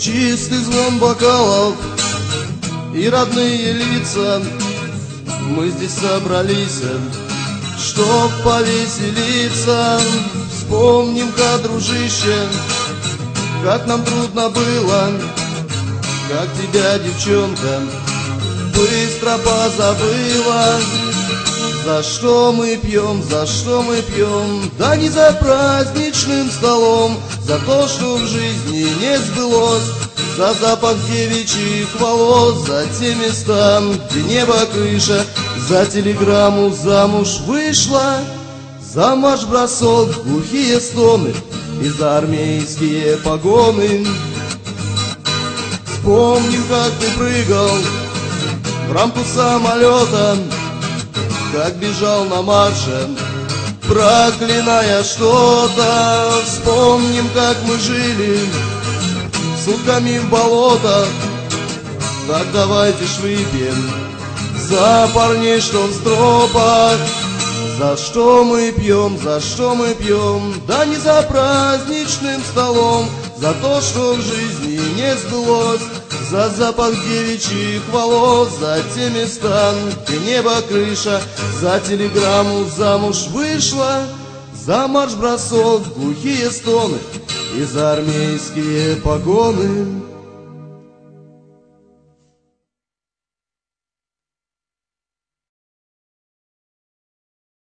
Чистый звон бокалов и родные лица. Мы здесь собрались, чтоб повеселиться. Вспомним-ка, дружище, как нам трудно было, как тебя, девчонка, быстро позабыла. За что мы пьем, за что мы пьем? Да не за праздничным столом, за то, что в жизни не сбылось, за запах девичьих волос, за те места, где небо крыша, за телеграмму замуж вышла, за марш-бросок, глухие стоны и за армейские погоны. Вспомним, как ты прыгал в рамку самолета, как бежал на марше, проклиная что-то. Вспомним, как мы жили сутками в болотах. Так давайте ж выпьем за парней, что в стропах. За что мы пьем, за что мы пьем? Да не за праздничным столом, за то, что в жизни не сбылось, за запах девичьих волос, за те места, где небо крыша, за телеграмму замуж вышла, за марш-бросок, глухие стоны и за армейские погоны.